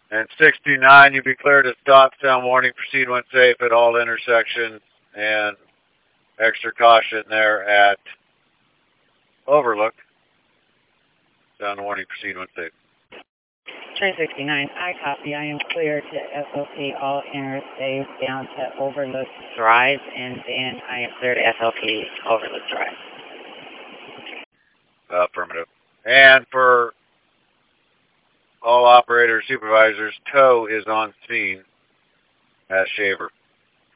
And 69, you be cleared to stop, sound warning, proceed when safe at all intersections, and extra caution there at Overlook. Sound warning, proceed when safe. Train 69, I copy. I am clear to SLP all interstates down to Overlook Drive, and then I am clear to SLP Overlook Drive. Affirmative. And for all operator supervisors, tow is on scene at Shaver.